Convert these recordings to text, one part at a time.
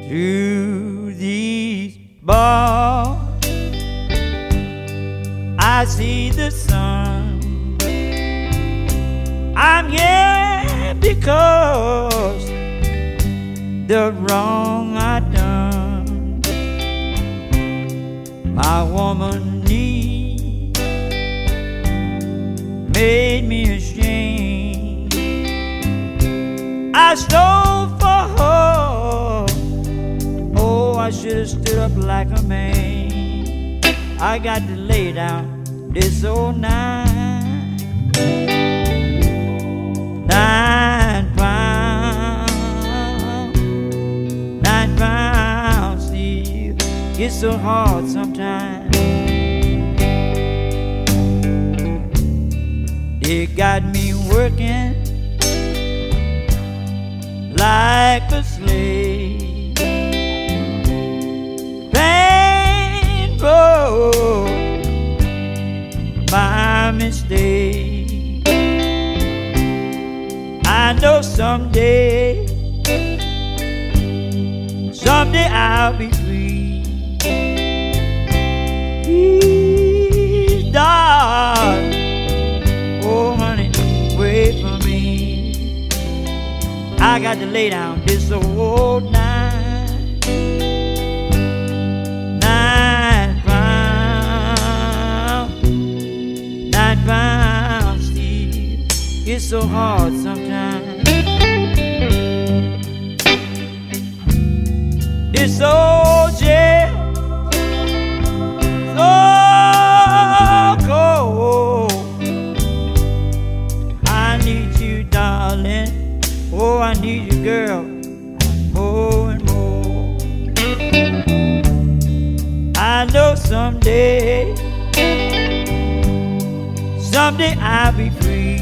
Through these bars I see the sun. I'm here because the wrong I done. My woman need made me ashamed. I stole for her. Oh, I should have stood up like a man. I got to lay down this old 9 pounds steel. It's so hard sometimes. They got me working like a slave. Painful, my mistake. I know someday I'll be free. Please, darling, oh honey, wait for me. I got to lay down this old 9 pounds steel. It's so hard sometimes. This old jail, so cold. I need you, darling. Oh, I need you, girl, more and more. I know someday I'll be free.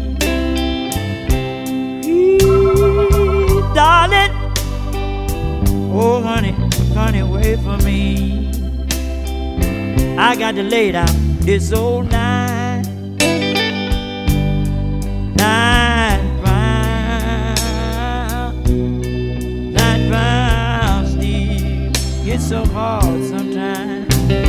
Please, darling, oh honey, honey, wait for me. I got to lay down this old 9 pounds steel. It's so hard sometimes.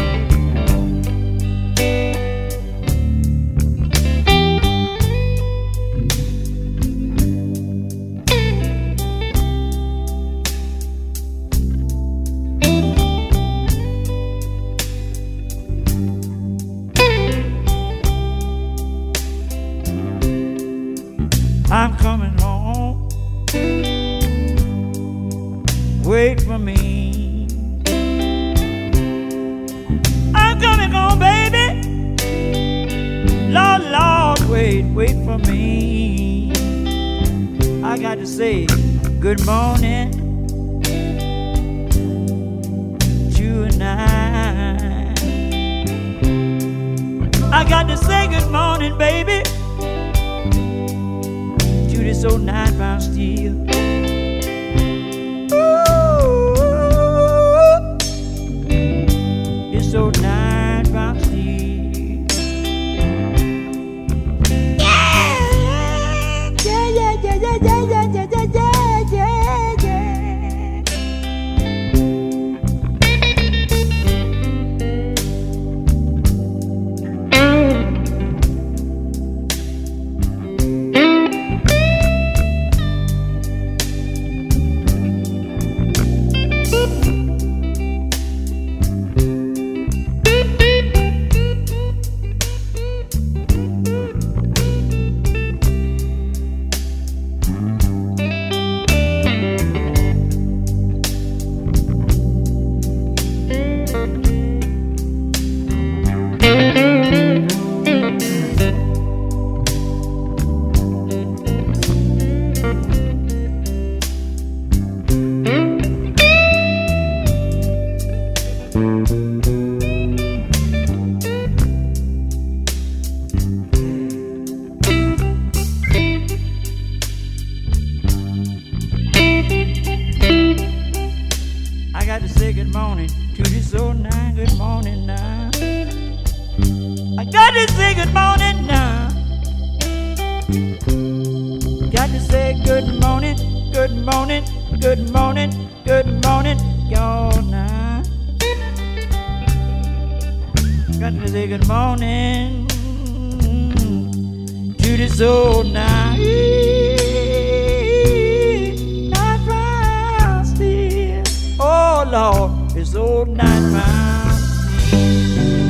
I'm coming home, wait for me. I'm coming home, baby. Lord, Lord, wait for me. I got to say good morning tonight. I got to say good morning, baby, this old 9 pound steel. Ooh, this old 9 pound steel. Yeah, yeah, yeah, yeah, yeah, yeah, yeah, yeah, yeah, yeah, Got to say good morning, good morning, good morning, good morning. say good morning to this old night. Night round still. Oh Lord, this old night round still.